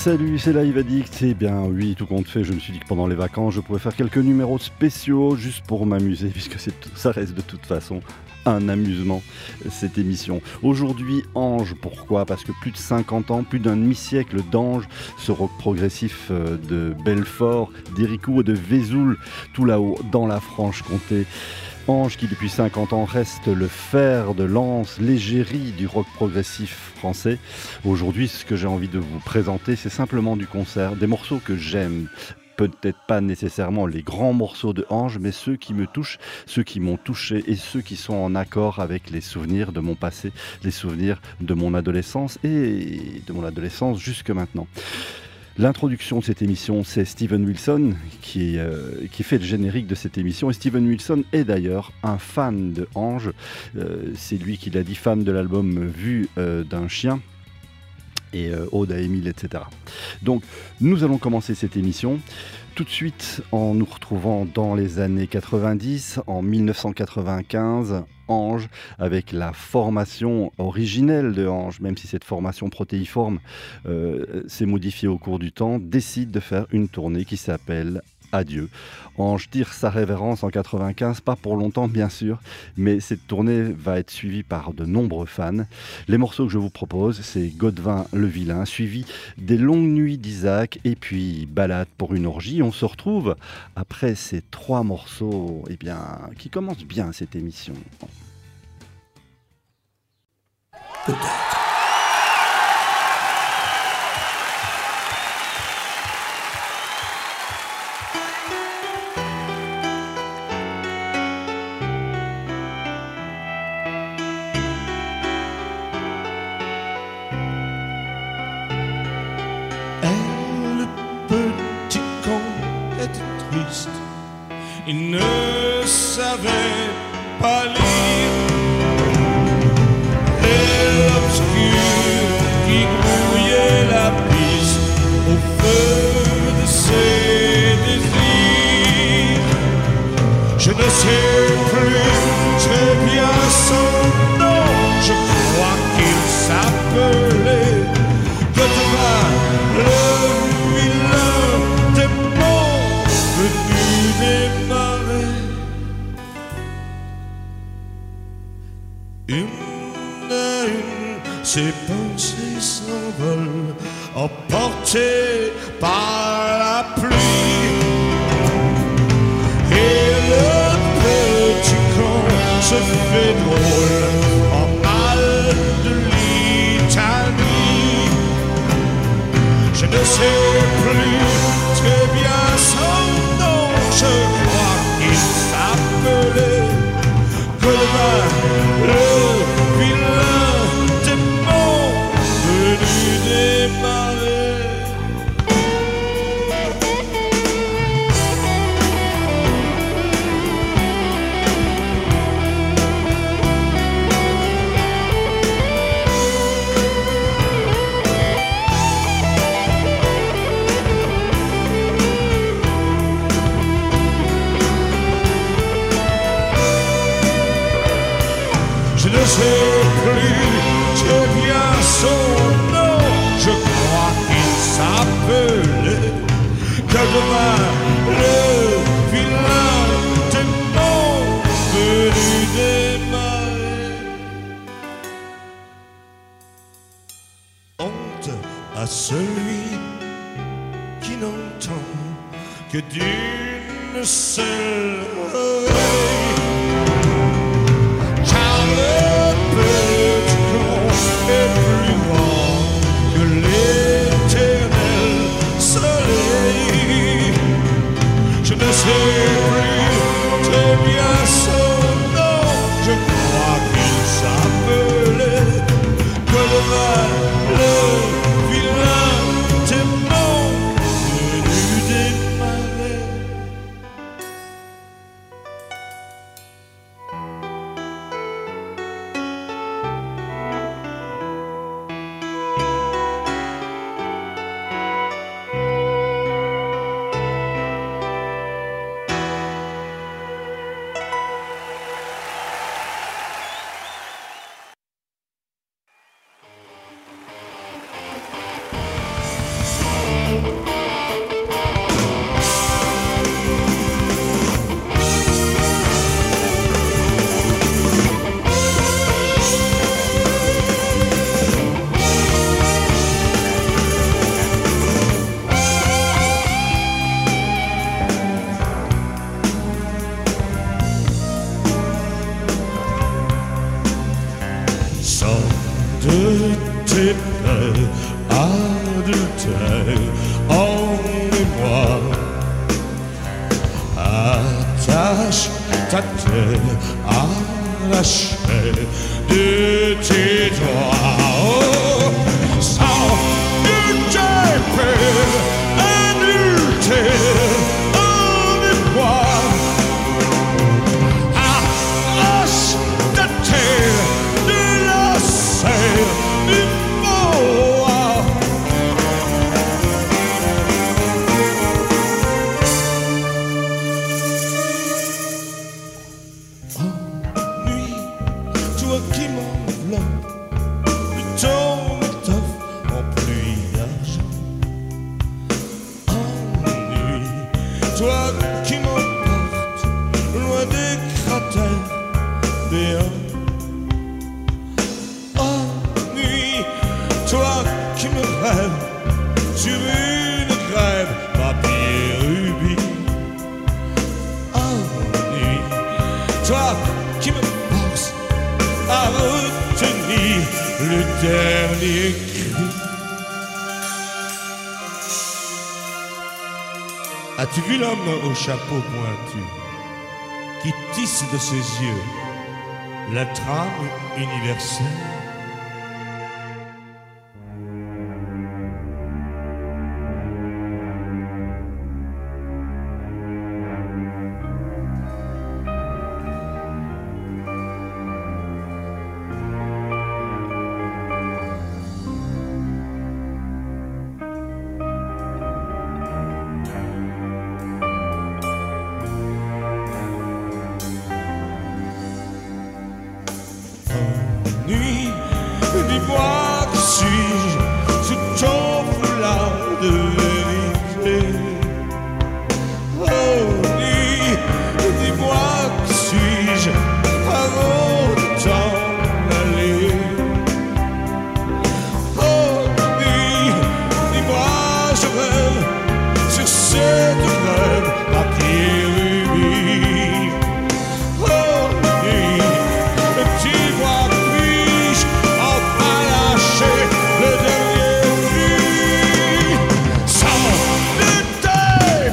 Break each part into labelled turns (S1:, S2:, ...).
S1: Salut, c'est Live Addict. Eh bien oui, tout compte fait, je me suis dit que pendant les vacances, je pourrais faire quelques numéros spéciaux juste pour m'amuser, puisque ça reste de toute façon un amusement, cette émission. Aujourd'hui, Ange, pourquoi ? Parce que plus de 50 ans, plus d'un demi-siècle d'Ange, ce rock progressif de Belfort, d'Héricourt et de Vesoul, tout là-haut dans la Franche-Comté. Ange qui depuis 50 ans reste le fer de lance, l'égérie du rock progressif français. Aujourd'hui, ce que j'ai envie de vous présenter, c'est simplement du concert, des morceaux que j'aime. Peut-être pas nécessairement les grands morceaux de Ange, mais ceux qui me touchent, ceux qui m'ont touché et ceux qui sont en accord avec les souvenirs de mon passé, les souvenirs de mon adolescence et de mon adolescence jusque maintenant. L'introduction de cette émission, c'est Steven Wilson qui fait le générique de cette émission. Et Steven Wilson est d'ailleurs un fan de Ange. C'est lui qui l'a dit, fan de l'album Vue d'un chien et Ode à Émile, etc. Donc, nous allons commencer cette émission tout de suite en nous retrouvant dans les années 90, en 1995, Ange, avec la formation originelle de Ange, même si cette formation protéiforme s'est modifiée au cours du temps, décide de faire une tournée qui s'appelle Adieu. Ange tire sa révérence en 95, pas pour longtemps bien sûr, mais cette tournée va être suivie par de nombreux fans. Les morceaux que je vous propose, c'est Godevin le Vilain, suivi des Longues Nuits d'Isaac et puis Balade pour une orgie. On se retrouve après ces trois morceaux qui commencent bien cette émission. Peut-être.
S2: Il ne savait pas lire et l'obscur qui grouillait la piste au feu de ses désirs. Je ne sais plus très bien son nom, je crois qu'il s'appelait Godevin le Vilain, démon venu des marais. Une à une, ses pensées s'envolent, emportées par la pluie. Et le petit con se fait drôle en mal de litanie. Je ne sais plus très bien son nom, je crois qu'il s'appelait Godevin le Vilain, démon venu des marais. Je ne sais plus très bien son nom, je crois qu'il s'appelait Godevin le Vilain, démon venu des marais. Honte à celui qui n'entend que d'une seule oreille. Le petit con est plus grand que l'éternel soleil. Je ne sais plus très bien son nom, je crois qu'il s'appelait Godevin le Vilain, démon venu des marais. terre en mémoire. Attache ta terre à la chair de tes doigts. Oh, sans lutter, adultère en mémoire. Arrache ta terre de la serre du bois. Oh, nuit, toi qui m'enveloppe, plutôt m'étoffe en pluie d'argent. Ennui, toi qui m'emporte loin des cratères béants. Ennui, toi qui me rêves sur une grève papier rubis. Ennui, toi qui me force à retenir le dernier cri. As-tu vu l'homme au chapeau pointu qui tisse de ses yeux la trame universelle? Nuit, dis-moi qui suis-je sous ton foulard de vérité. Oh nuit, dis-moi qui suis-je avant de t'en aller. Oh nuit, dis-moi je rêve sur cette grève papier rubis. Oh nuit, dis-moi puis-je enfin lâcher le dernier cri. Sans lutter,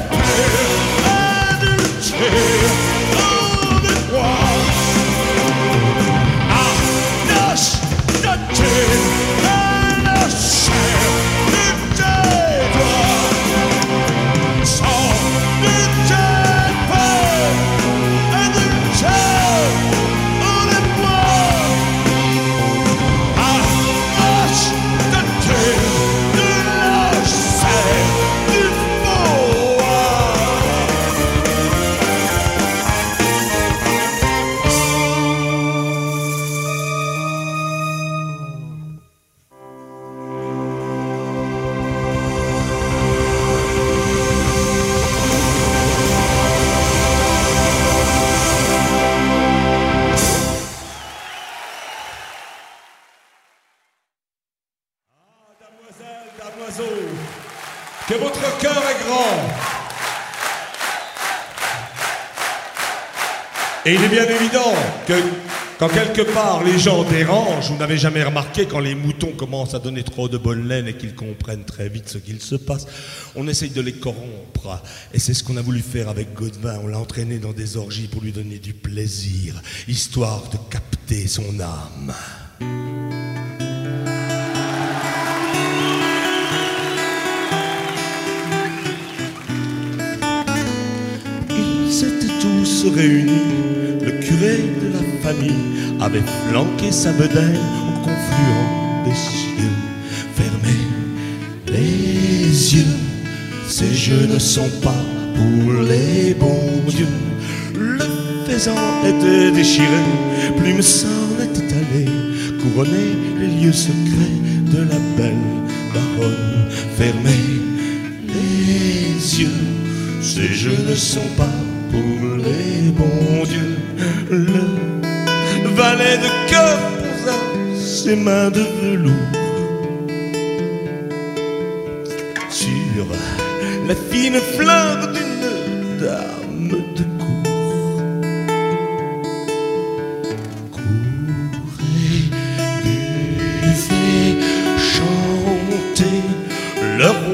S2: adultère en mémoire. Arrache ta terre à la chair de tes doigts. Sans lutter, adultère en mémoire. Arrache ta terre de la chair du bois. Damoiselle, damoiseau, que votre cœur est grand. Et il est bien évident que quand quelque part les gens dérangent, vous n'avez jamais remarqué quand les moutons commencent à donner trop de bonne laine et qu'ils comprennent très vite ce qu'il se passe, on essaye de les corrompre. Et c'est ce qu'on a voulu faire avec Godwin. On l'a entraîné dans des orgies pour lui donner du plaisir, histoire de capter son âme. Ils étaient tous réunis, le curé de la famille avait flanqué sa bedaine au confluent des cieux. Fermez les yeux, ces jeux ne sont pas pour les bons dieux. Le faisan était déchiré, plume s'en était allée, couronner les lieux secrets de la belle baronne. Fermez les yeux, ces jeux ne sont pas pour les bons dieux. Le valet de cœur posa ses mains de velours sur la fine fleur d'une dame de cour. Courez, buvez, chantez, le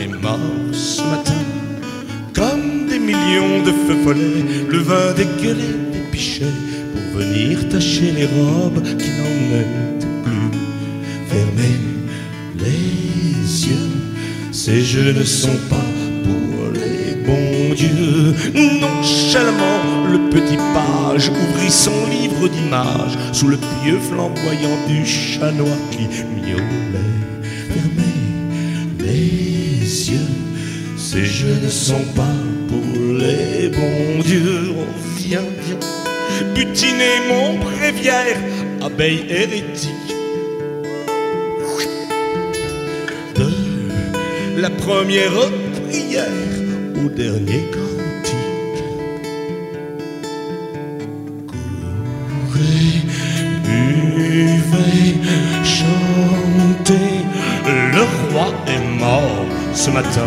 S2: est mort ce matin. Comme des millions de feux follets, le vin dégueulé des pichets pour venir tacher les robes qui n'en étaient plus. Fermez les yeux, ces jeux ne sont pas pour les bons dieux. Nonchalamment, le petit page ouvrit son livre d'images sous le pieu flamboyant du chat noir qui miaulait. Fermez les yeux, ces jeux ne sont pas pour les bons dieux. Oh, viens, viens, butiner mon bréviaire, abeille hérétique. De la première prière au dernier cantique. Courez, buvez, chantez, le roi est mort ce matin.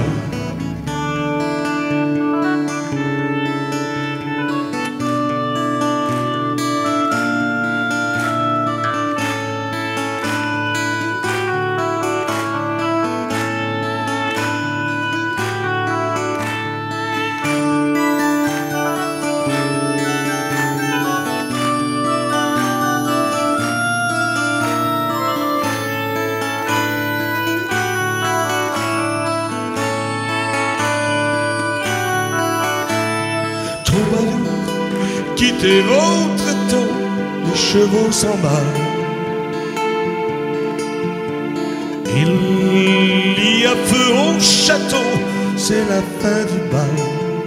S2: Quittez votre étau, les chevaux s'emballent. Il y a feu au château, c'est la fin du bal.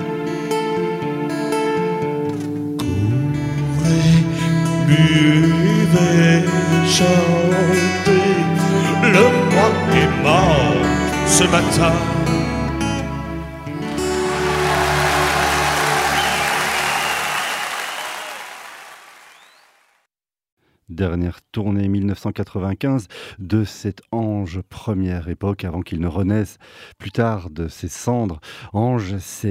S2: Courez, buvez, chantez, le roi est mort ce matin.
S1: Dernière tournée 1995 de cet Ange, première époque avant qu'il ne renaisse plus tard de ses cendres. Ange,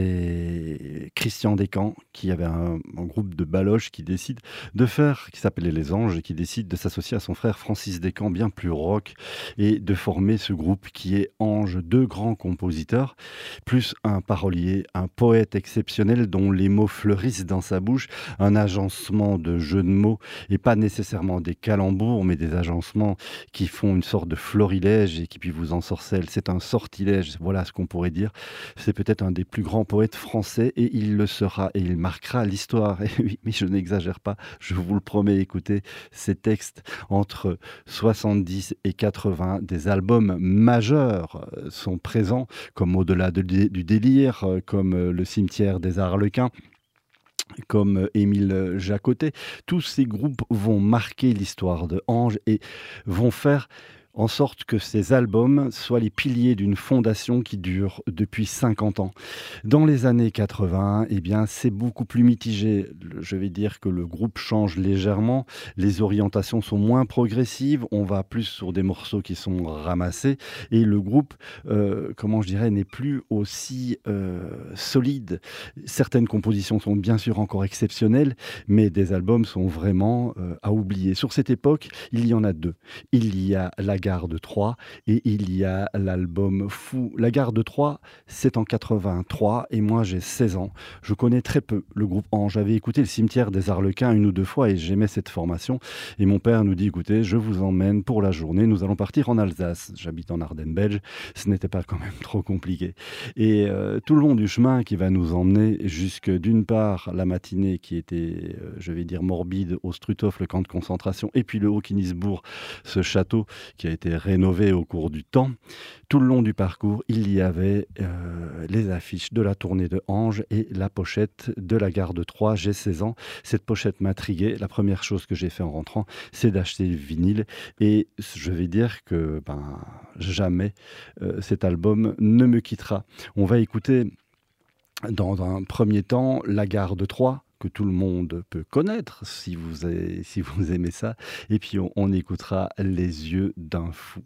S1: c'est Christian Descamps qui avait un groupe de baloches qui décide de faire, qui s'appelait Les Anges et qui décide de s'associer à son frère Francis Descamps, bien plus rock, et de former ce groupe qui est Ange, deux grands compositeurs, plus un parolier, un poète exceptionnel dont les mots fleurissent dans sa bouche, un agencement de jeux de mots et pas nécessairement des calembours, mais des agencements qui font une sorte de florilège et qui puis vous ensorcellent. C'est un sortilège, voilà ce qu'on pourrait dire. C'est peut-être un des plus grands poètes français et il le sera et il marquera l'histoire. Et oui, mais je n'exagère pas, je vous le promets, écoutez, ces textes entre 70 et 80, des albums majeurs sont présents, comme Au-delà du délire, comme Le cimetière des Arlequins, comme Émile Jacotet. Tous ces groupes vont marquer l'histoire de Ange et vont faire en sorte que ces albums soient les piliers d'une fondation qui dure depuis 50 ans. Dans les années 80, eh bien, c'est beaucoup plus mitigé. Je vais dire que le groupe change légèrement, les orientations sont moins progressives, on va plus sur des morceaux qui sont ramassés, et le groupe, comment je dirais, n'est plus aussi solide. Certaines compositions sont bien sûr encore exceptionnelles, mais des albums sont vraiment à oublier. Sur cette époque, il y en a deux. Il y a La Gare de Troyes et il y a l'album Fou. La Gare de Troyes, c'est en 83 et moi j'ai 16 ans. Je connais très peu le groupe Ange. J'avais écouté Le cimetière des Arlequins une ou deux fois et j'aimais cette formation. Et mon père nous dit, écoutez, je vous emmène pour la journée, nous allons partir en Alsace. J'habite en Ardennes belge, ce n'était pas quand même trop compliqué. Et tout le long du chemin qui va nous emmener jusque d'une part la matinée qui était, je vais dire morbide, au Struthof, le camp de concentration, et puis le Haut-Kinisbourg, ce château qui a été rénové au cours du temps. Tout le long du parcours, il y avait les affiches de la tournée de Ange et la pochette de La Gare de Troyes. J'ai 16 ans, cette pochette m'intriguait. La première chose que j'ai fait en rentrant, c'est d'acheter le vinyle et je vais dire que jamais cet album ne me quittera. On va écouter dans un premier temps La Gare de Troyes, que tout le monde peut connaître si vous aimez ça, et puis on écoutera Les yeux d'un fou.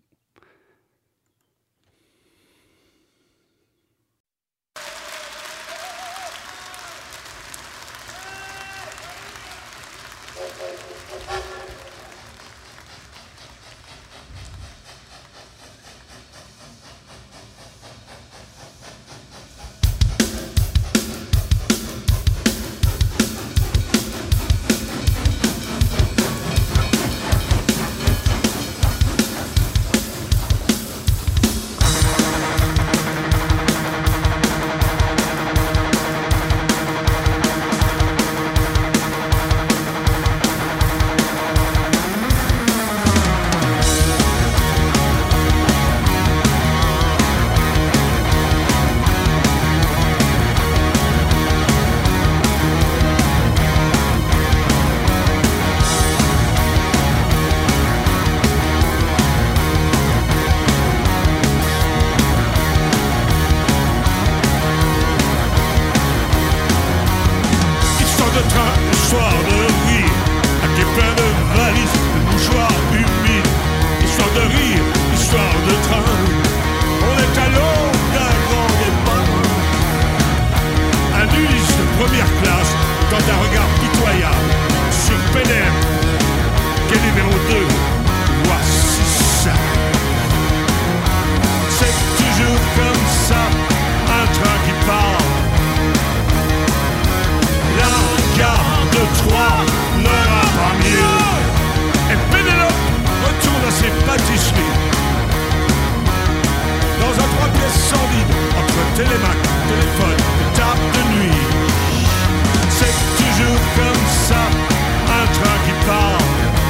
S2: télémac, téléphone, étape de nuit. C'est toujours comme ça, un train qui part.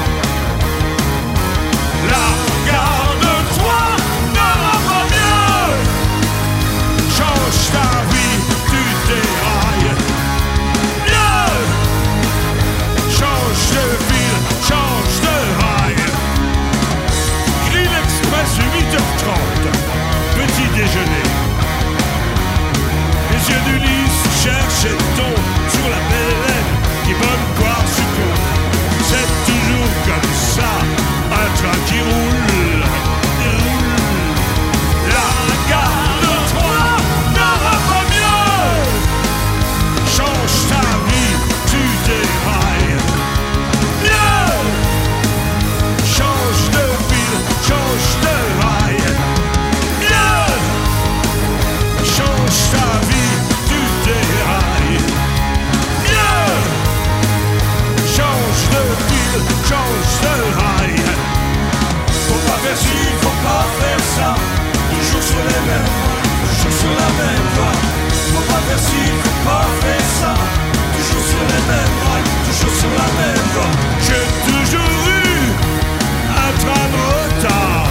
S2: La gare de Troyes n'aura pas mieux. Change ta vie, tu dérailles. Mieux. Change de ville, change de rail. Green Express 8h30, petit déjeuner. Les yeux d'Ulysse cherchent ton sur la belle Hélène qui bonne boire sucre. C'est toujours comme ça, un train qui roule, La gare de Troyes n'aura pas mieux. Change ta vie, tu dérailles. Mieux. Change de ville, change de rail. Mieux. Change ta vie, tu dérailles. Mieux. Change de ville, change de rail. Faut pas faire ci, faut pas faire ça. Toujours sur les mêmes, toujours sur la même voie. Faut pas faire ci, faut pas faire ça. Toujours sur les mêmes rails, toujours sur la même voie. J'ai toujours eu un train de retard.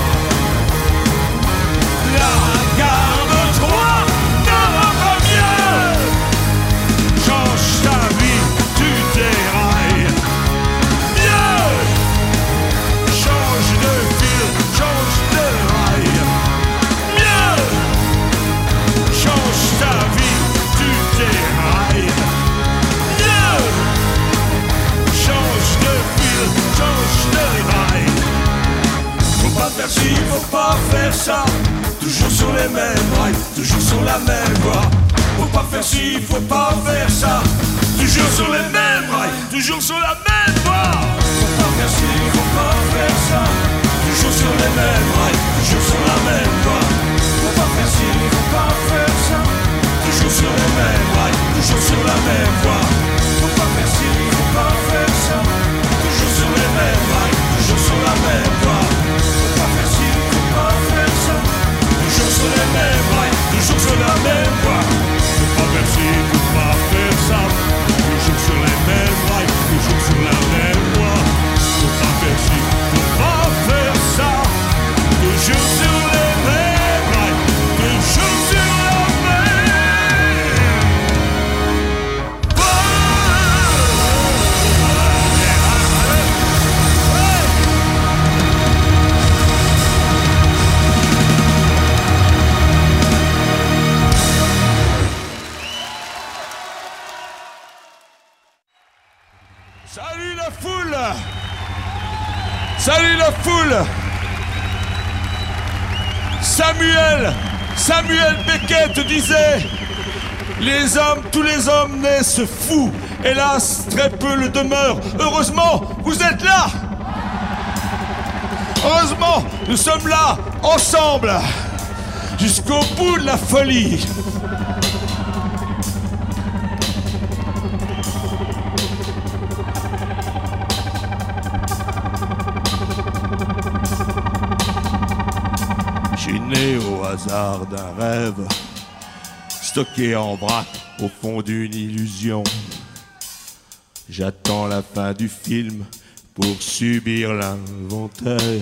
S2: La gare de Troyes n'aura pas mieux. Change ta vie, tu dérailles. Mieux. Change de ville, change de rail. Mieux. Change ta vie, tu dérailles. Mieux. Change de ville, change de rail. Faut pas faire ci, faut pas faire ça. Toujours sur les mêmes rails, toujours sur la même voie. Faut pas faire ci, faut pas faire ça. Toujours sur les mêmes rails, toujours sur la même voie. Faut pas faire ci, faut pas faire ça. Toujours sur les mêmes rails, toujours sur la même voie. Faut pas faire ci, faut pas faire ça. Toujours sur les mêmes rails, toujours sur la même voie. Faut pas faire ci, faut pas faire ça. Toujours sur les mêmes rails, toujours sur la même voie. Faut pas faire ci, faut pas faire ça. Toujours sur les mêmes rails, toujours sur la même voie. Faut pas faire ci, faut pas faire ça. Toujours sur les mêmes rails, toujours sur la même voie. Faut pas faire ci, faut pas faire ça. Toujours sur les mêmes rails, toujours sur la même voie. Salut la foule! Salut la foule! Samuel Beckett disait: tous les hommes naissent fous. Hélas, très peu le demeurent. Heureusement, vous êtes là! Heureusement, nous sommes là, ensemble, jusqu'au bout de la folie. Je suis né au hasard d'un rêve, stocké en vrac au fond d'une illusion. J'attends la fin du film pour subir l'inventaire.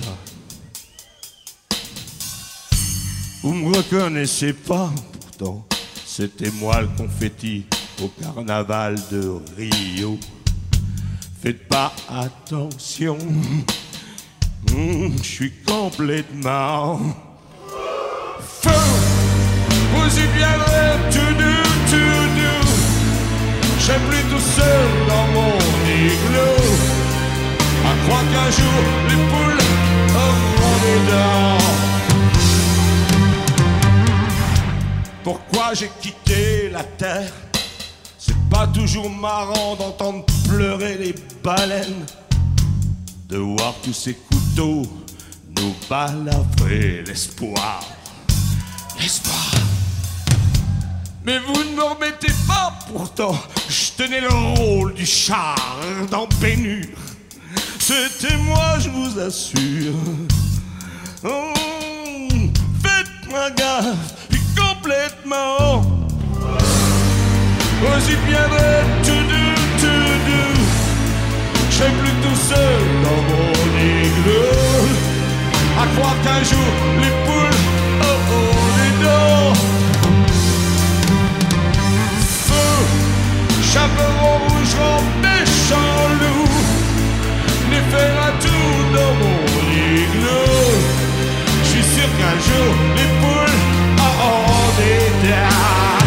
S2: Vous me reconnaissez pas, pourtant c'était moi le confetti au carnaval de Rio. Faites pas attention, je suis complètement fou. Vous y viendrez tout nu. J'ai plus tout seul dans mon igloo, à croire qu'un jour les poules auront des dents. Pourquoi j'ai quitté la terre? C'est pas toujours marrant d'entendre pleurer les baleines, de voir tous ces couteaux nous balafrer l'espoir. Mais vous ne me remettez pas, pourtant je tenais le rôle du char dans Ben-Hur. C'était moi, je vous assure. Faites-moi gaffe, puis complètement complètement. Aussi viendrait tout doux. Je serai plus tout seul dans mon igloo. À croire qu'un jour les poules auront des dents. Feu, chaperon rouge, méchant loup. Les faire un tour dans mon igloo. Je suis sûr qu'un jour les poules auront des dents.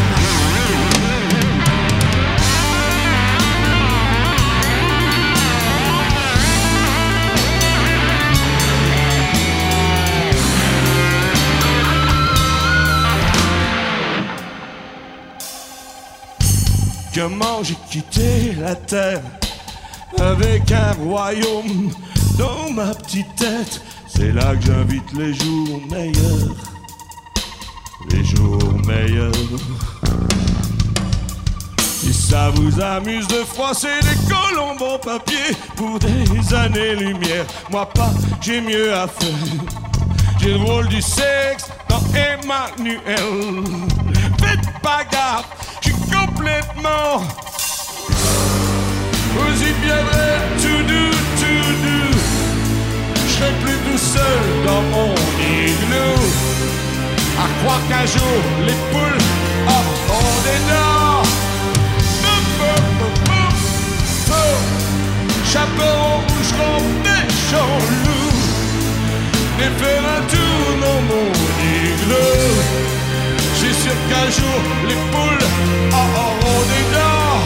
S2: Comment j'ai quitté la terre avec un royaume dans ma petite tête. C'est là que j'invite les jours meilleurs. Les jours meilleurs. Si ça vous amuse de froisser des colombes en papier pour des années-lumière, moi pas, j'ai mieux à faire. J'ai le rôle du sexe dans Emmanuel. Faites pas gaffe, j'suis complètement. Vous y viendrez tout doux. J'serai plus tout seul dans mon igloo. À croire qu'un jour les poules auront des dents. Chaperon rouge, méchant loup. Et faire un tour dans mon igloo. J'suis sûr qu'un jour les poules auront des dents.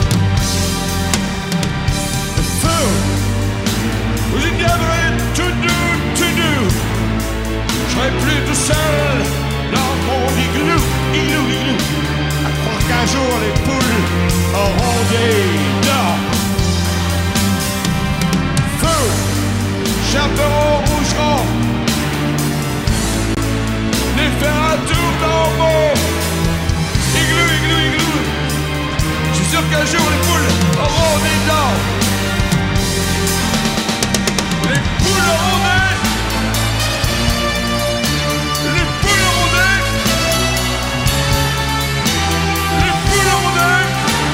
S2: Feu, vous y viendrez tout doux. J'serai plus tout seul dans mon igloo. À croire qu'un jour les poules auront des dents. Feu, chaperon rouge rond. Les faire un tour dans mon igloo. Je suis sûr qu'un jour les poules auront des dents. Les poules auront des. Les poules auront des. Les poules auront des.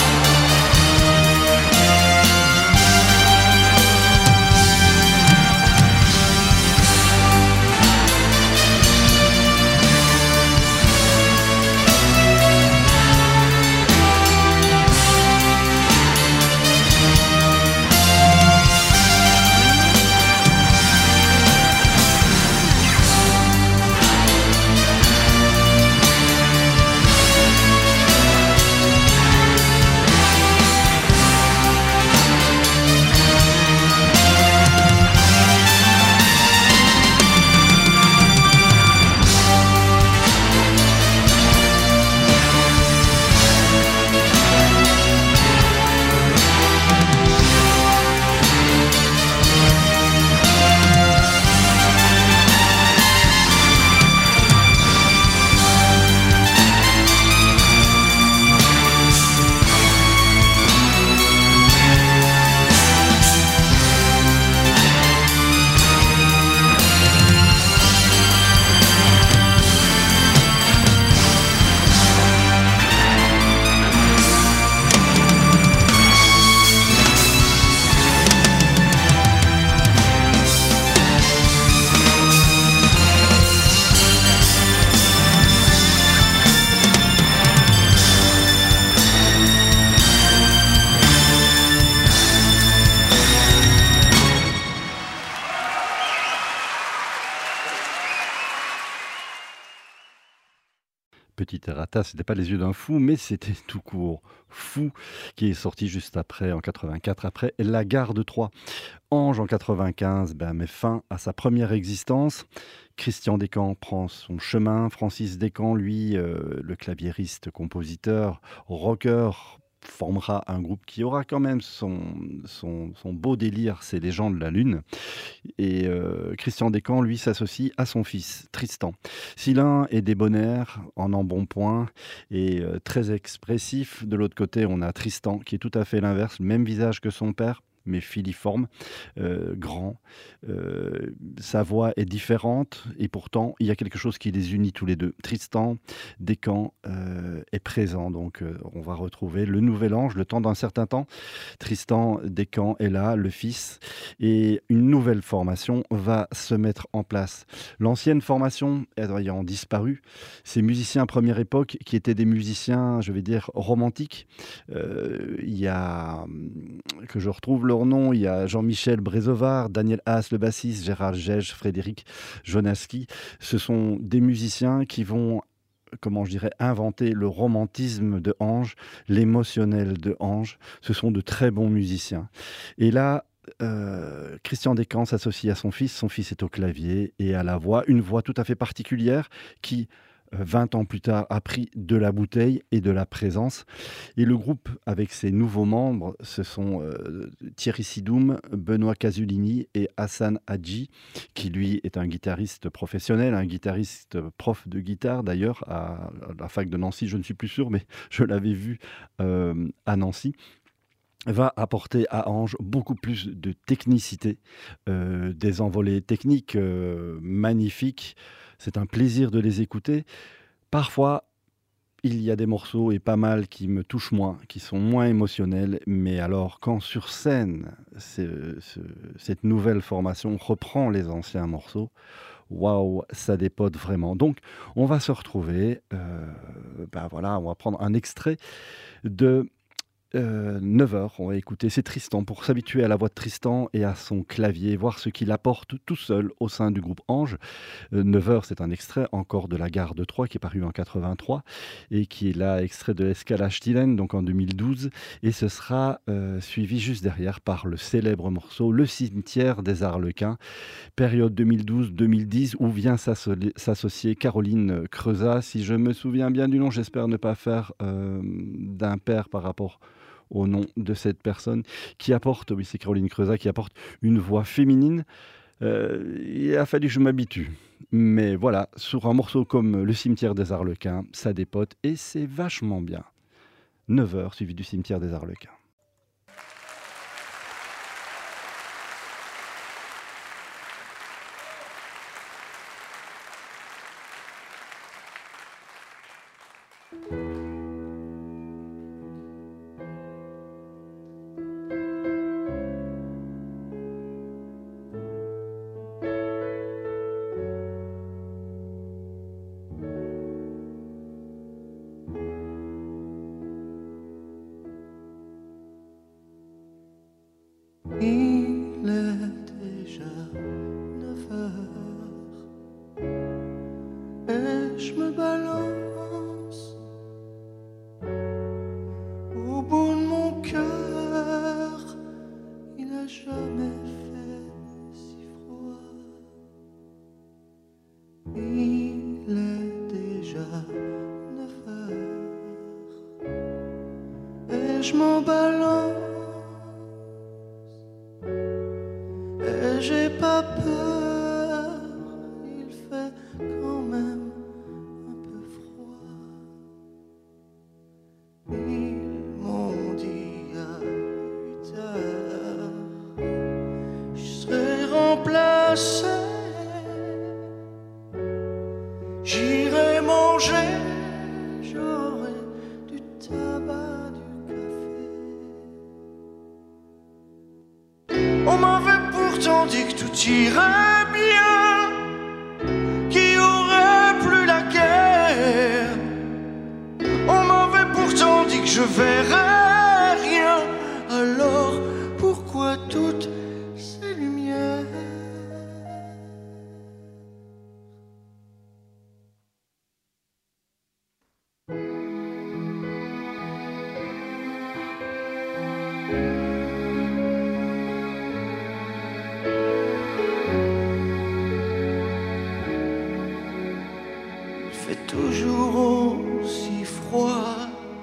S1: Petit errata, c'était pas Les yeux d'un fou, mais c'était tout court Fou, qui est sorti juste après, en 84, après La gare de Troyes. Ange, en 95, met fin à sa première existence. Christian Descamps prend son chemin. Francis Descamps, lui, le claviériste, compositeur, rocker, formera un groupe qui aura quand même son beau délire, c'est Les gens de la Lune. Et Christian Descamps, lui, s'associe à son fils, Tristan. Si l'un est débonnaire, en embonpoint et très expressif, de l'autre côté, on a Tristan, qui est tout à fait l'inverse, le même visage que son père, mais filiforme, grand. Sa voix est différente et pourtant il y a quelque chose qui les unit tous les deux. Tristan Descamps est présent, donc on va retrouver le nouvel ange le temps d'un certain temps. Tristan Descamps est là, le fils, et une nouvelle formation va se mettre en place. L'ancienne formation ayant disparu, ces musiciens première époque qui étaient des musiciens, je vais dire, romantiques, il y a, que je retrouve leur nom, il y a Jean-Michel Brézovard, Daniel Haas le bassiste, Gérard Gege, Frédéric Jonaski. Ce sont des musiciens qui vont, comment je dirais, inventer le romantisme de Ange, l'émotionnel de Ange. Ce sont de très bons musiciens. Et là, Christian Descamps s'associe à son fils. Son fils est au clavier et à la voix, une voix tout à fait particulière qui, 20 ans plus tard, a pris de la bouteille et de la présence. Et le groupe, avec ses nouveaux membres, ce sont Thierry Sidoum, Benoît Casulini et Hassan Hadji, qui lui est un guitariste professionnel, un guitariste prof de guitare d'ailleurs, à la fac de Nancy, je ne suis plus sûr, mais je l'avais vu à Nancy, va apporter à Ange beaucoup plus de technicité, des envolées techniques magnifiques. C'est un plaisir de les écouter. Parfois, il y a des morceaux, et pas mal, qui me touchent moins, qui sont moins émotionnels. Mais alors, quand sur scène, cette nouvelle formation reprend les anciens morceaux, waouh, ça dépote vraiment. Donc, on va se retrouver, voilà, on va prendre un extrait de 9h, on va écouter, c'est Tristan, pour s'habituer à la voix de Tristan et à son clavier, voir ce qu'il apporte tout seul au sein du groupe Ange. 9h, c'est un extrait encore de La Gare de Troyes qui est paru en 83 et qui est là extrait de Escalage Stilène, donc en 2012, et ce sera suivi juste derrière par le célèbre morceau Le Cimetière des Arlequins, période 2012-2010 où vient s'associer Caroline Creusat, si je me souviens bien du nom, j'espère ne pas faire d'impair par rapport au nom de cette personne qui apporte, oui c'est Caroline Creusat, qui apporte une voix féminine. Il a fallu que je m'habitue. Mais voilà, sur un morceau comme Le Cimetière des Arlequins, ça dépote et c'est vachement bien. 9h suivi du Cimetière des Arlequins.
S2: Il est déjà 9h et je me balance au bout de mon cœur. Il n'a jamais fait si froid. Il est déjà 9h et je m'en balance. J'ai pas peur, il fait quand même un peu froid. Ils m'ont dit à 8h, je serai remplacé. J'irai manger, j'aurai du tabac, du café. On m'avait pourtant dit que tout irait bien, qu'il n'y aurait plus la guerre. On m'avait pourtant dit que je verrais rien. Alors pourquoi toutes ces lumières? Toujours aussi froid.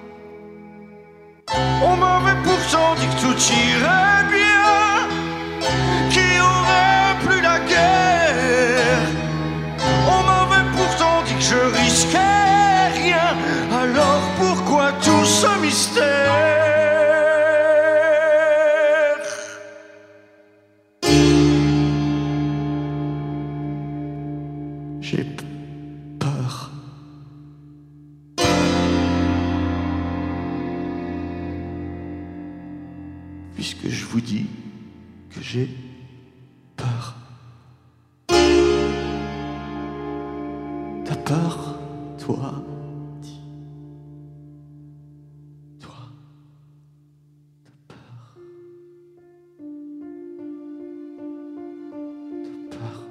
S2: On m'avait pourtant dit que tout irait bien, qu'il n'y aurait plus la guerre. On m'avait pourtant dit que je risquais rien. Alors pourquoi tout ce mystère? puisque je vous dis que j'ai peur. T'as peur, toi? Dis. Toi, t'as peur. T'as peur.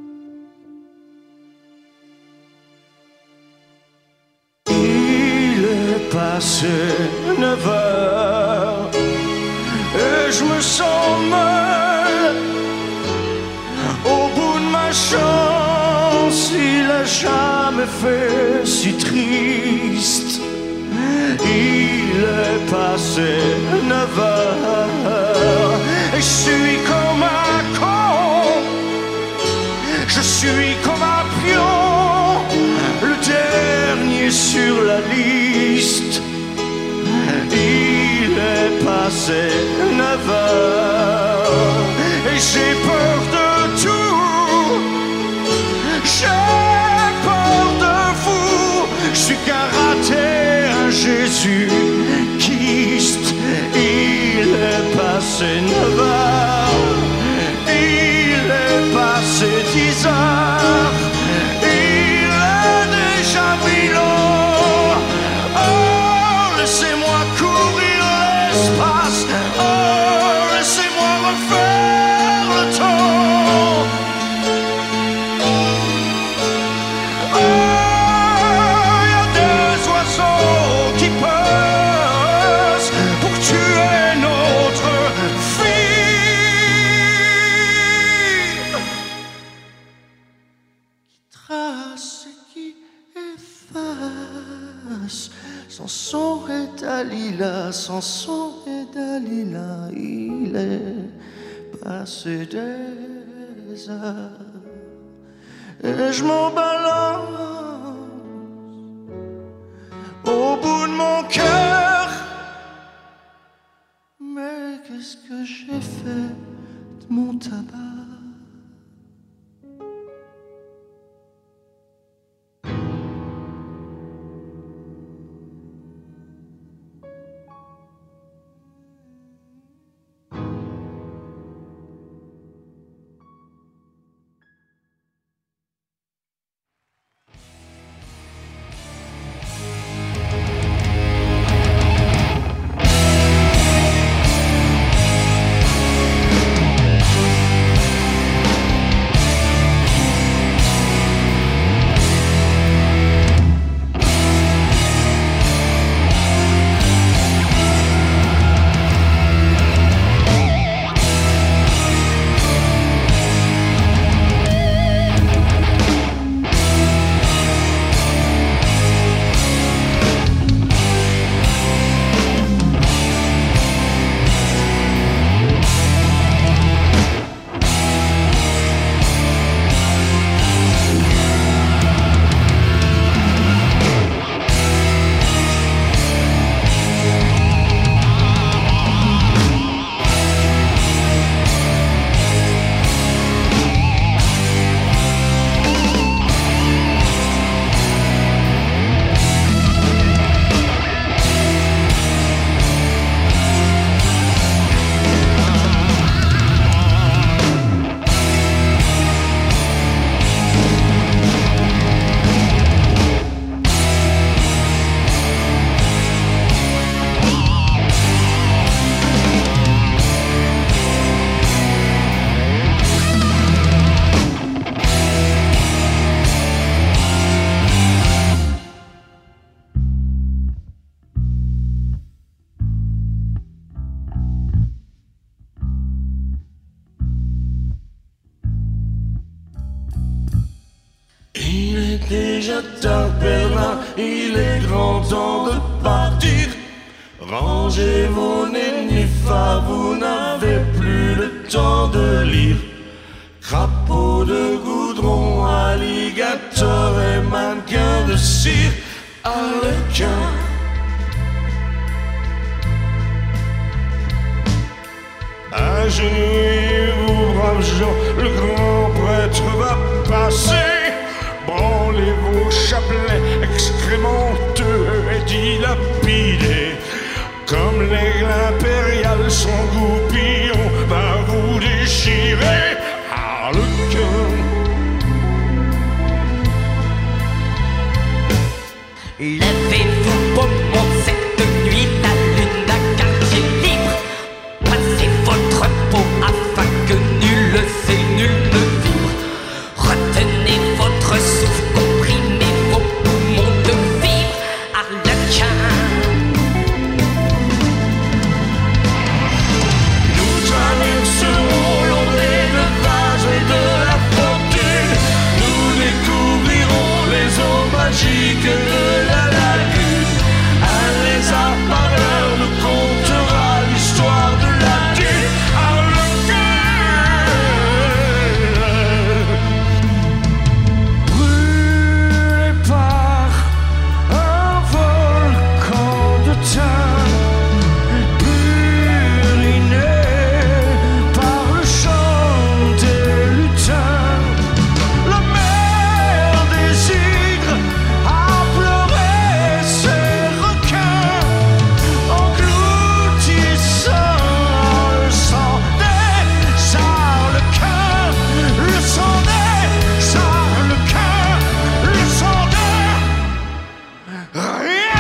S2: Il est passé 9 heures et je me sens mal. Au bout de ma chance, il a jamais fait si triste. Il est passé 9 heures et je suis comme un con. Je suis comme un pion, le dernier sur la liste. Il est passé 9 heures et j'ai peur de tout. J'ai peur de vous. Je suis qu'un raté, un Jésus-Christ. Il est passé 9 heures. Il est passé 10 heures. Il est déjà 1000 ans. Oh, laissez-moi courir l'espace. Oh, laissez-moi refaire le temps. Oh, y a des oiseaux qui passent pour tuer notre fille. Qui trace et qui efface. Samson et Dalila, Samson et Dalila, il est passé des heures et je m'en balance au bout de mon cœur. Mais qu'est-ce que j'ai fait de mon tabac? Déjà tard, Berlin, il est grand temps de partir. Rangez vos nénuphars, vous n'avez plus le temps de lire. Crapaud de goudron, alligator et mannequin de cire, harlequin. Agenouillez-vous, braves gens, le grand prêtre va passer. Branlez vos chapelets excrémenteux et dilapidés. comme l'aigle impérial, son goupillon va vous déchirer, Harlequin.
S3: Lèvez-vous, pommons, cette nuit, la lune d'un quartier libre. Passez votre peau afin que nul et nul ne vibre. Retenez votre souffle, comprimez vos poumons de vivre, Harlequin.
S2: Nous traverserons long des neuvages et de la fortune. Nous découvrirons les eaux magiques de la lagune. Un lézard parleur nous contera l'histoire de la dune, Harlequin. Brûlé par un volcan de teint, puriné par le chant des lutins, la mer des hydres a pleuré ses requins, engloutissant le sang des harlequins, le sang des harlequins, le sang de rien.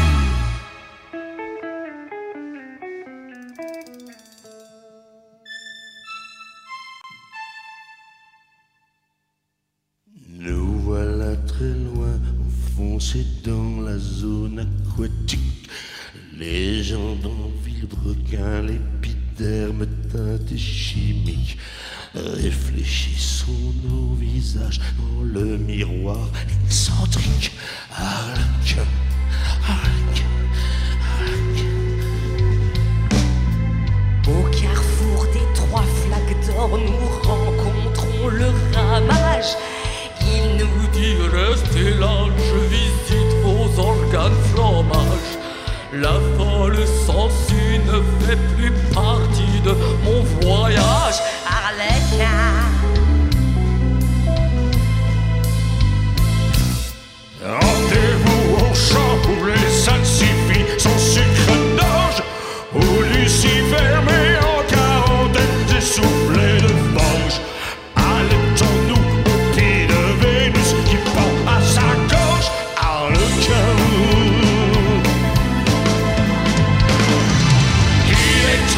S2: Nous voilà très loin, enfoncés dans la zone aquatique. Les gens d'envie de requin, l'épiderme teinté chimique. Réfléchissons nos visages dans le miroir excentrique. Harlequin, Harlequin, Harlequin.
S3: Au carrefour des trois flaques d'or, nous rencontrons le ramage. Il nous dit restez là, je visite vos organes fromage. La folle sangsue ne fait plus partie de mon voyage, Harlequin.
S2: Rendez-vous au champ où les salsifis sont sucre d'orge, où Lucifer met en quarantaine des soufflets de fange. Allaitons-nous au pied de Vénus qui pend à sa gorge, Harlequin. Il est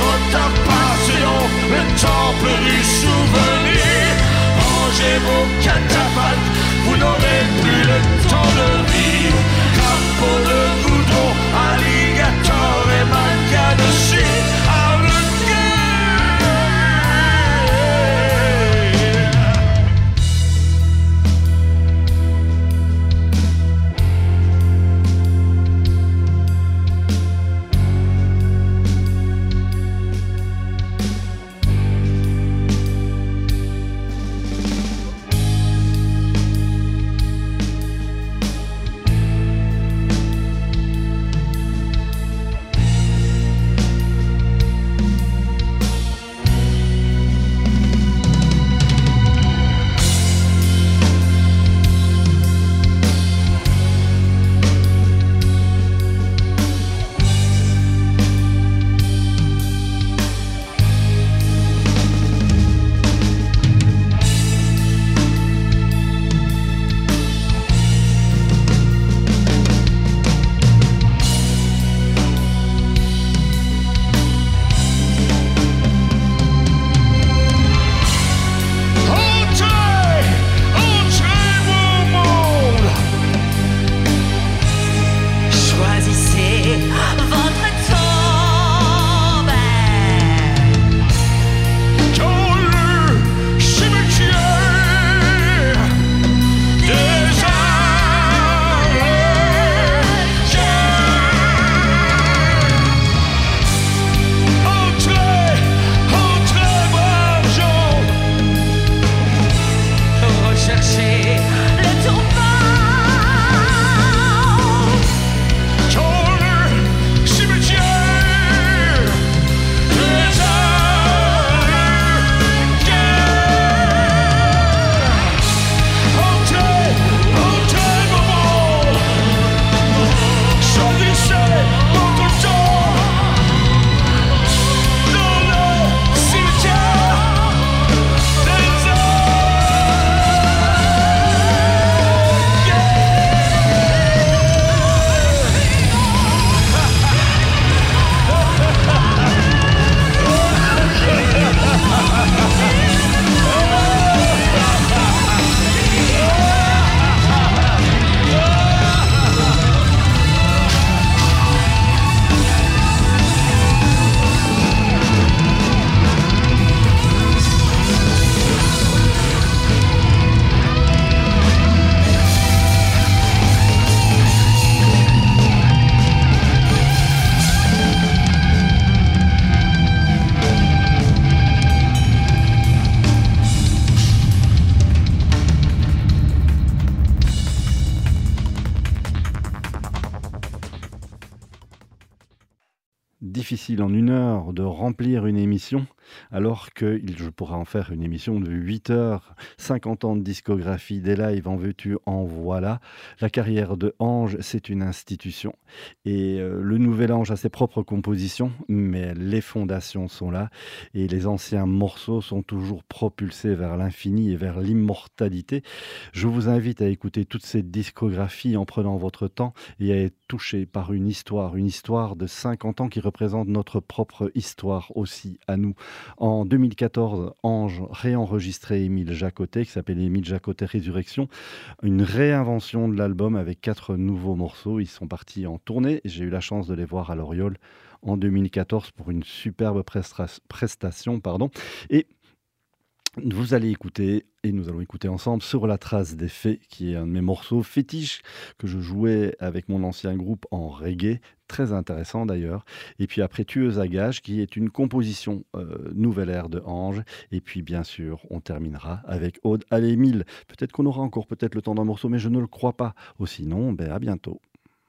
S1: Difficile en 1 heure de remplir une émission, alors que je pourrais en faire une émission de 8 heures. 50 ans de discographie, des lives, en veux-tu, en voilà. La carrière de Ange, c'est une institution. Et le nouvel Ange a ses propres compositions, mais les fondations sont là. Et les anciens morceaux sont toujours propulsés vers l'infini et vers l'immortalité. Je vous invite à écouter toute cette discographie en prenant votre temps et à être touché par une histoire de 50 ans qui représente notre propre histoire aussi à nous. En 2014, Ange réenregistrait Émile Jacottet, qui s'appelle Émile Jacottet Résurrection, une réinvention de l'album avec 4 nouveaux morceaux. Ils sont partis en tournée. J'ai eu la chance de les voir à l'Oriole en 2014 pour une superbe prestation. Et vous allez écouter, et nous allons écouter ensemble, Sur la trace des fées, qui est un de mes morceaux fétiches que je jouais avec mon ancien groupe en reggae, très intéressant d'ailleurs. Et puis après, Tueuse à gages, qui est une composition nouvelle ère de Ange. Et puis bien sûr, on terminera avec Ode à l'Émile. Peut-être qu'on aura encore peut-être le temps d'un morceau, mais je ne le crois pas. Ou sinon, à bientôt.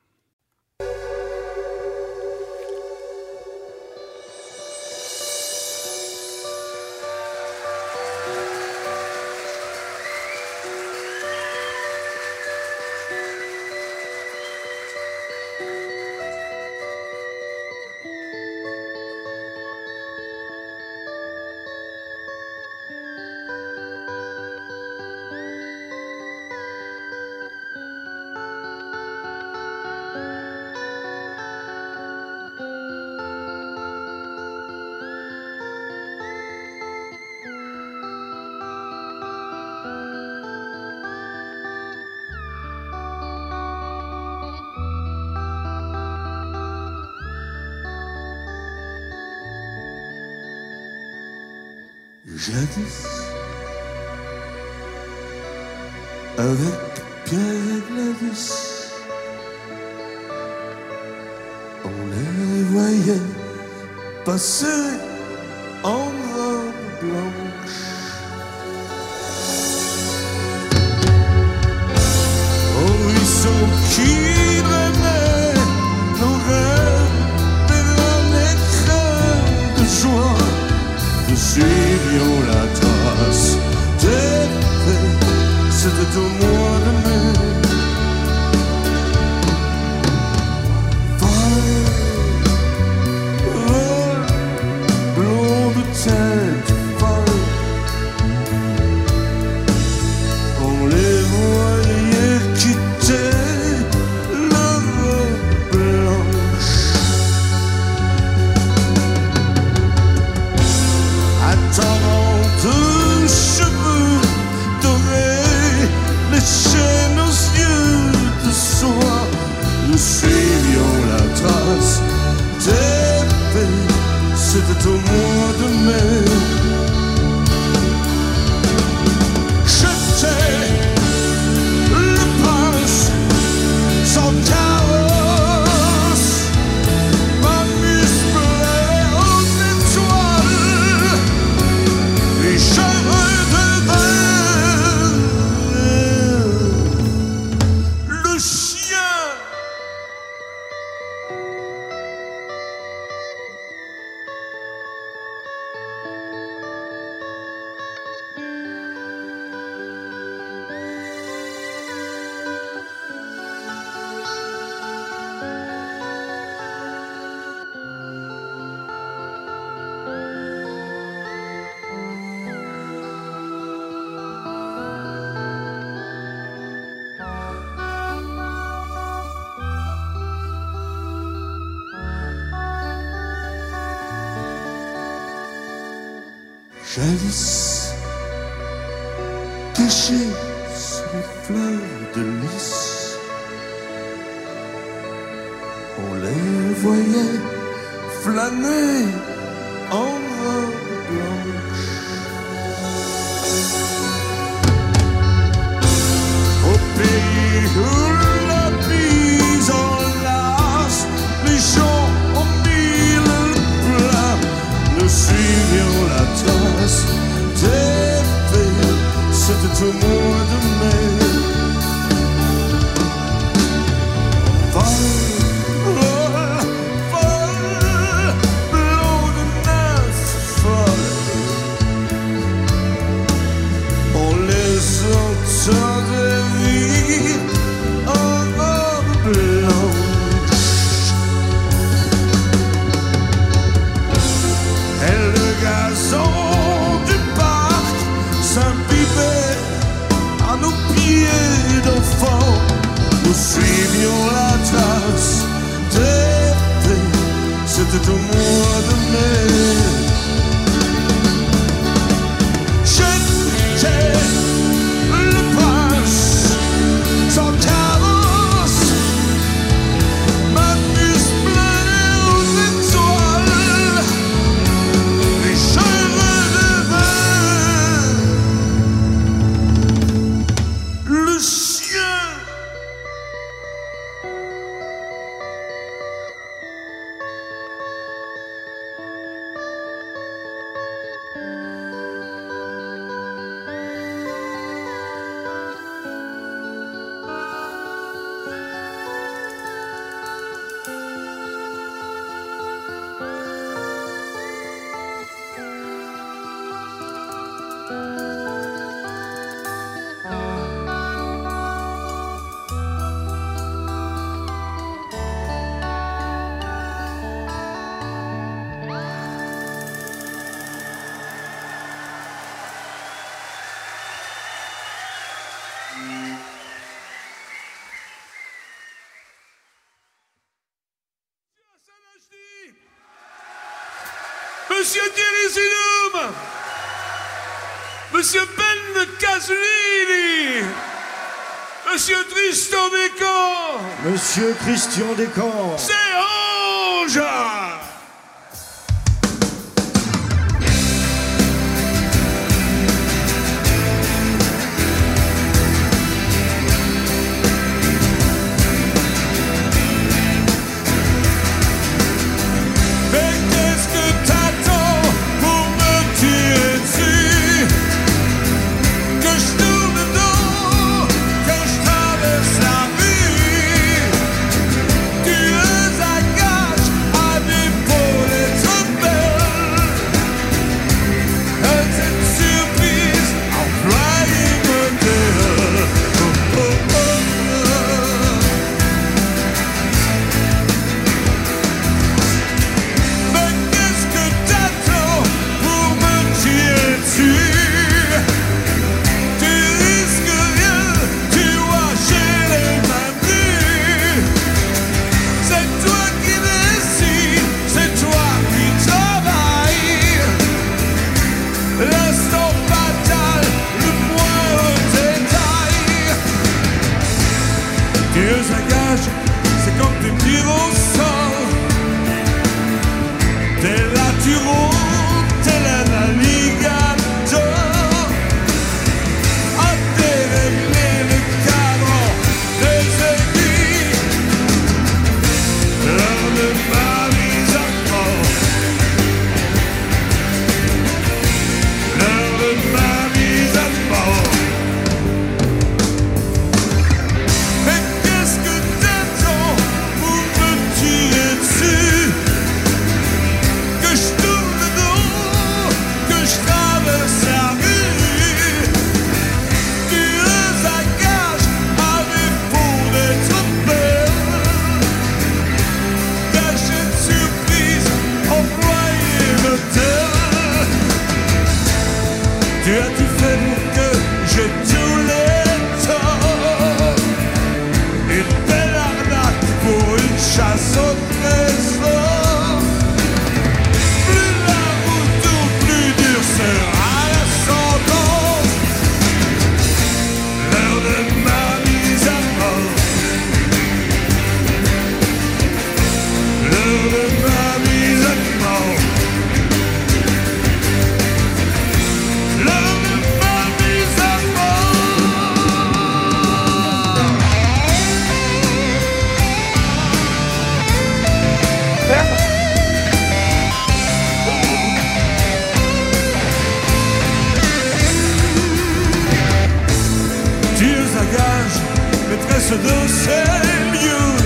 S2: Jadis, avec Pierre et Gladys, on les voyait passer en robe blanche. Au ruisseau qui drainait nos rêves d'un écrin de joie. Nous suivions la trace des fées, c'était au mois de mai. Folle, blonde tête folle, on les voyait quitter la robe blanche. Attendant de cheveux dorés, les chaînes aux yeux de soie, nous suivions la trace des fées, c'était au mois de mai. J'étais le prince sans carrosse, m'amusais aux étoiles. Et je redevais le chien. Jadis, cachés sous les fleurs de lys, on les voyait flâner en robe blanche. Au pays où la bise enlace, les gens ont mis le plat. Nous suivions la trace des fées, c'était au mois de mai. Folle, folle, gazon du parc s'imbibait à nos pieds d'enfants. Nous suivions la trace d'été, c'était au mois de mai. J'étais le prince sans carrosse, ma puce pleine aux étoiles, et je relevais le ciel. Monsieur Thierry Zinoum, Monsieur Ben Kazlini, Monsieur Tristan Descamps,
S4: Monsieur Christian Descamps,
S2: c'est Ange. C'est comme des tirs au sort. T'es là, tu roules, t'es là, l'alligator. À dérégler le cadran des aiguilles. L'heure de ma mise à mort. L'heure de ma mise à mort. Tu as tout fait pour que j'ai tous les torts. Une belle arnaque pour une chasse au trésor. Plus la route tourne, plus dur sera la sentence. L'heure de ma mise à mort. L'heure de ma mise à mort. Maîtresse de ces lieux,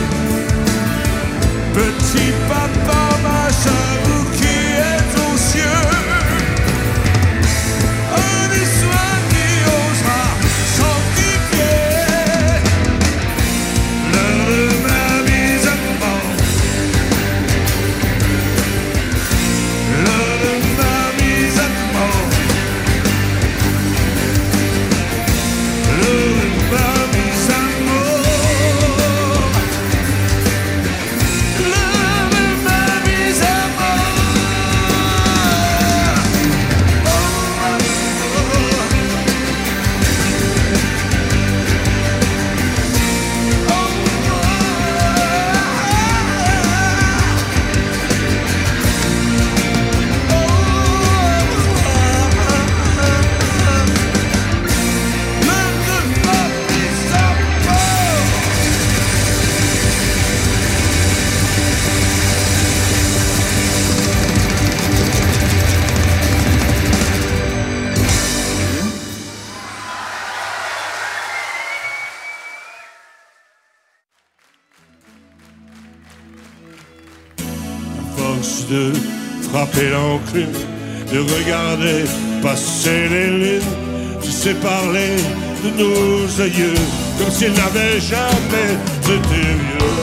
S2: petit papa machin, vous qui êtes aux cieux, un histoire qui osera sanctifier l'heure de ma mise à mort, l'heure de ma mise force de frapper l'enclume, de regarder passer les lunes. Je sais parler de nos aïeux comme s'ils n'avaient jamais été vieux.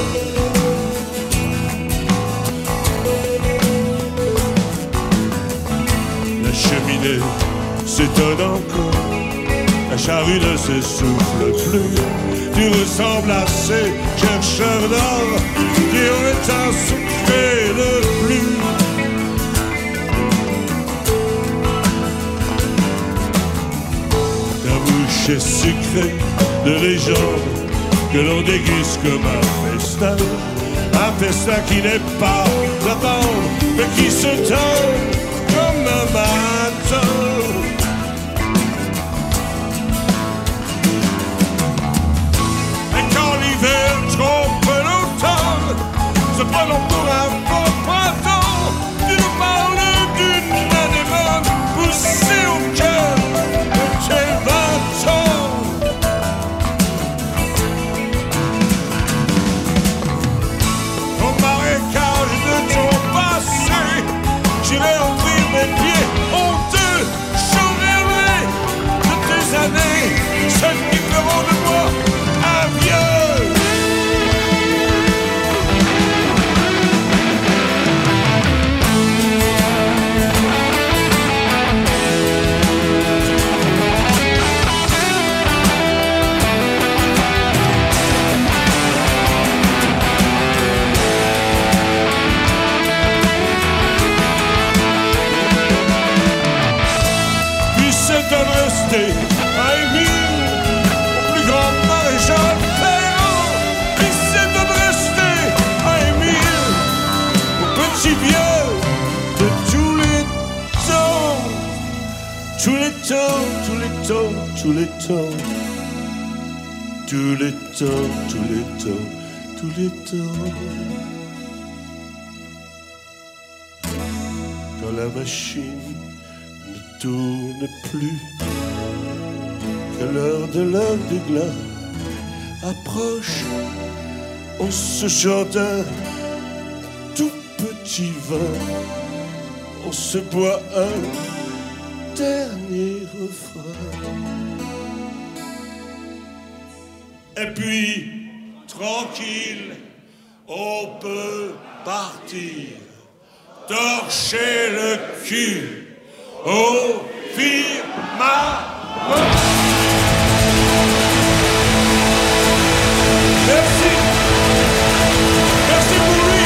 S2: La cheminée s'étonne encore, la charrue ne s'essouffle plus. Tu ressembles à ces chercheurs d'or qui ont un secret de plus. Ta bouche est sucrée de légendes que l'on déguste comme un festin qui n'est pas la bande mais qui se tend comme un matin. Trompe l'automne, se prenant pour un beau printemps. Tu nous parles d'une anémone poussée au cœur de tes 20 ans. Au marécage de ton passé, j'irai ouvrir mes pieds honteux. J'ouvrierai de tes années celles qui feront de moi un vieux. Tous les temps, tous les temps, tous les temps, tous les temps. Quand la machine ne tourne plus, que l'heure de glas approche, on se chante un tout petit vin, on se boit un dernier refrain. Et puis, tranquille, on peut partir, torcher le cul au firmament. Merci. Merci pour lui.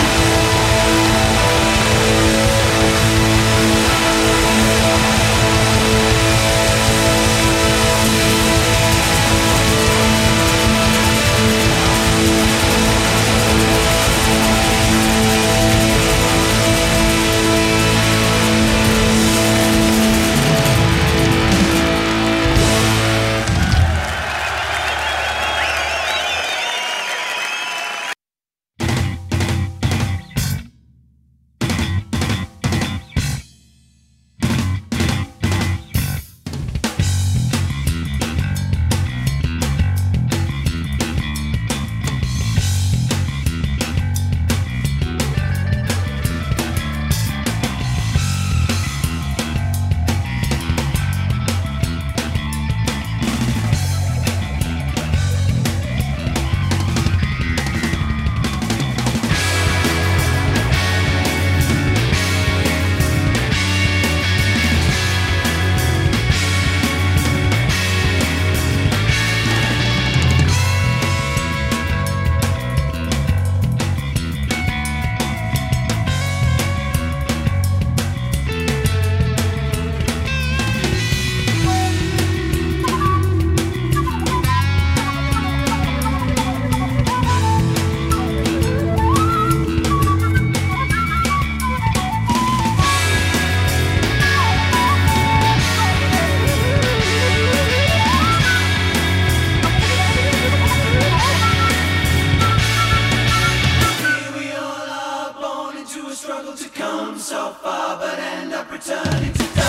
S5: struggle to come so far, but end up returning to die.